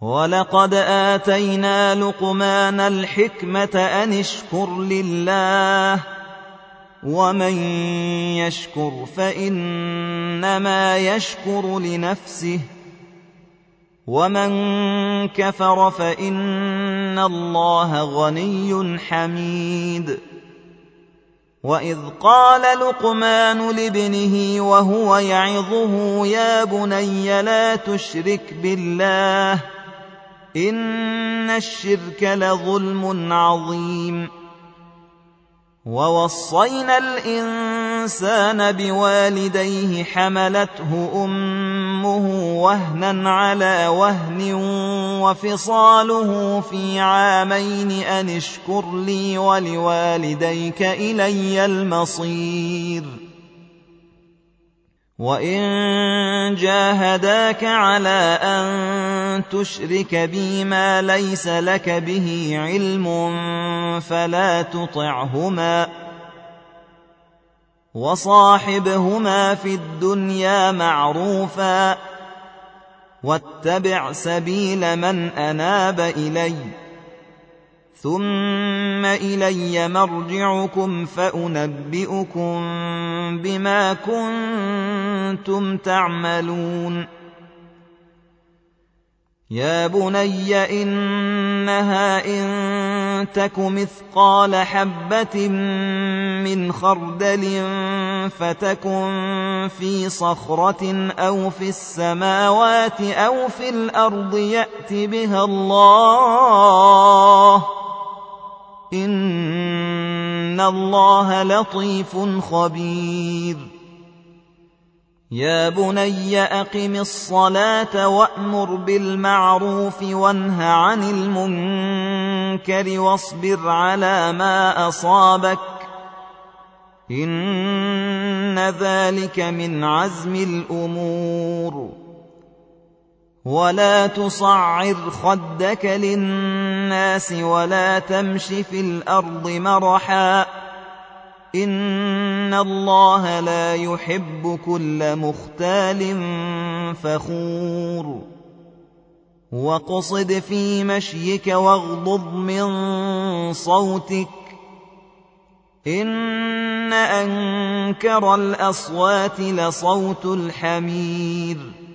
وَلَقَدْ آتَيْنَا لُقْمَانَ الْحِكْمَةَ أَنِ اشْكُرْ لِلَّهِ ۚ وَمَن يَشْكُرْ فَإِنَّمَا يَشْكُرُ لِنَفْسِهِ ۖ وَمَن كَفَرَ فَإِنَّ اللَّهَ غَنِيٌّ حَمِيدٌ. وَإِذْ قَالَ لُقْمَانُ لِابْنِهِ وَهُوَ يَعِظُهُ يَا بُنَيَّ لَا تُشْرِكْ بِاللَّهِ إِنَّ الشِّرْكَ لَظُلْمٌ عَظِيمٌ. وَوَصَّيْنَا الْإِنسَانَ بِوَالِدَيْهِ حَمَلَتْهُ أُمُّهُ وَهْنًا عَلَىٰ وَهْنٍ وَفِصَالُهُ فِي عَامَيْنِ أَنِ اشْكُرْ لِي وَلِوَالِدَيْكَ إِلَيَّ الْمَصِيرُ. وَإِن جَاهَدَاكَ عَلَىٰ أَن تُشْرِكَ بِي مَا لَيْسَ لَكَ بِهِ عِلْمٌ فَلَا تُطِعْهُمَا ۖ وَصَاحِبْهُمَا فِي الدُّنْيَا مَعْرُوفًا ۖ وَاتَّبِعْ سَبِيلَ مَنْ أَنَابَ إِلَيَّ ۚ ثُمَّ إِلَيَّ مَرْجِعُكُمْ فَأُنَبِّئُكُم بِمَا كُنتُمْ تَعْمَلُونَ. يَا بُنَيَّ إِنَّهَا إِن تَكُ مِثْقَالَ حَبَّةٍ مِّنْ خَرْدَلٍ فَتَكُن فِي صَخْرَةٍ أَوْ فِي السَّمَاوَاتِ أَوْ فِي الْأَرْضِ يَأْتِ بِهَا اللَّهُ ۚ إِنَّ اللَّهَ لَطِيفٌ خَبِيرٌ. يَا بُنَيَّ أَقِمِ الصَّلَاةَ وَأْمُرْ بِالْمَعْرُوفِ وَانْهَ عَنِ الْمُنكَرِ وَاصْبِرْ عَلَىٰ مَا أَصَابَكَ ۖ إِنَّ ذَٰلِكَ مِنْ عَزْمِ الْأُمُورِ. وَلَا تُصَعِّرْ خَدَّكَ لِلنَّاسِ وَلَا تَمْشِ فِي الْأَرْضِ مَرَحًا ۖ إِنَّ اللَّهَ لَا يُحِبُّ كُلَّ مُخْتَالٍ فَخُورٍ. وَاقْصِدْ فِي مَشْيِكَ وَاغْضُضْ مِن صَوْتِكَ ۚ إِنَّ أَنكَرَ الْأَصْوَاتِ لَصَوْتُ الْحَمِيرِ.